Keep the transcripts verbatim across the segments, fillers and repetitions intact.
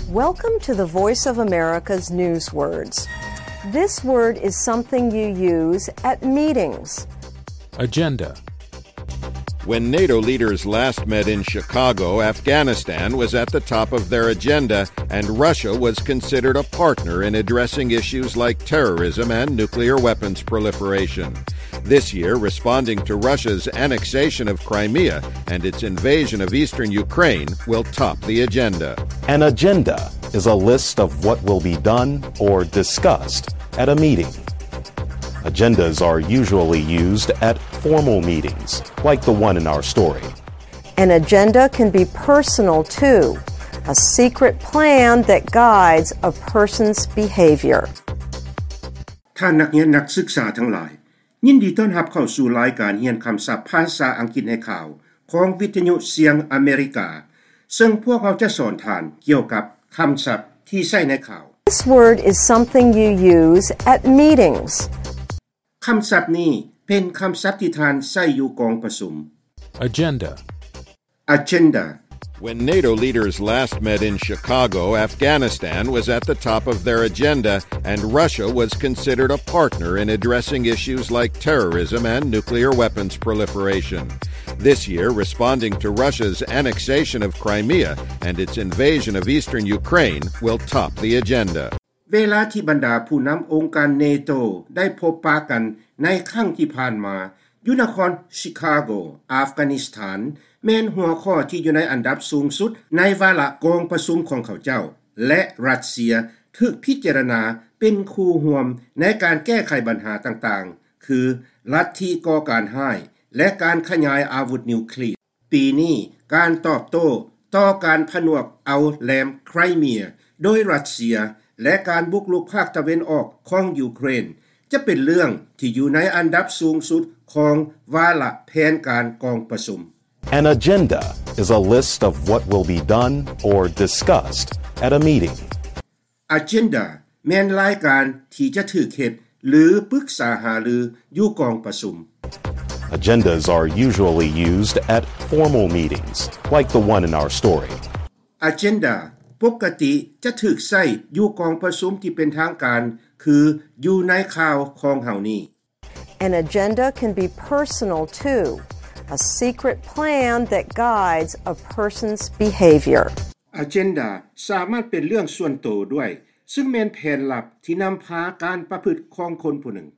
Welcome to the Voice of America's News Words. This word is something you use at meetings. Agenda. When NATO leaders last met in Chicago, Afghanistan was at the top of their agenda, and Russia was considered a partner in addressing issues like terrorism and nuclear weapons proliferation. This year, responding to Russia's annexation of Crimea and its invasion of eastern Ukraine will top the agenda. An agenda is a list of what will be done or discussed at a meeting. Agendas are usually used at formal meetings, like the one in our story. An agenda can be personal too, a secret plan that guides a person's behavior. ท่านนักเรียนนักศึกษาทั้งหลายยินดีต้อนรับเข้าสู่รายการเรียนคำศัพท์ภาษาอังกฤษให้ข่าวของวิทยุเสียงอเมริกาซึ่งพวกเราจะสอนท่านเกี่ยวกับคำศัพท์ที่ใช้ในข่าว This word is something you use at meetings. คำศัพท์นี้เป็นคำศัพท์ที่ท่านใช้อยู่กองประชุม Agenda. Agenda. When NATO leaders last met in Chicago, Afghanistan was at the top of their agenda, and Russia was considered a partner in addressing issues like terrorism and nuclear weapons proliferation. This year, responding to Russia's annexation of Crimea and its invasion of eastern Ukraine will top the agenda. เวลาที่บรรดาผู้นำองค์การเนโตได้พบปะกันในครั้งที่ผ่านมาอยู่นครชิคาโกอัฟกานิสถานแม่นหัวข้อที่อยู่ในอันดับสูงสุดในวาระกองประชุมของเขาเจ้าและรัสเซียถูกพิจารณาเป็นคู่ร่วมในการแก้ไขปัญหาต่างๆคือลัทธิก่อการร้ายและการขยายอาวุธนิวเคลียร์ปีนี้การตอบโต้ต่อการผนวกเอาแหลมไครเมียโดยรัสเซียและการบุกรุกภาคตะวันออกของยูเครนจะเป็นเรื่องที่อยู่ในอันดับสูงสุดของวาระแผนการกองประชุม An agenda is a list of what will be done or discussed at a meeting. Agenda แม่นรายการที่จะถูกเฮ็ดหรือปรึกษาหารืออยู่กองประชุม Agendas are usually used at formal meetings, like the one in our story. Agenda ปกติจะถูกใช้อยู่กองประชุมที่เป็นทางการคืออยู่ในข่าวของเฮานี้ An agenda can be personal too, a secret plan that guides a person's behavior. Agenda สามารถเป็นเรื่องส่วนตัวด้วยซึ่งแม่นแผนลับที่นำพาการประพฤติของคนผู้หนึ่ง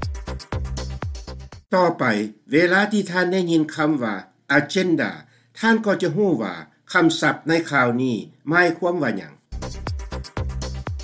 ต่อไปเวลาที่ท่านได้ยินคำว่า agenda ท่านก็จะรู้ว่าคำศัพท์ในข่าวนี้หมายความว่าหยัง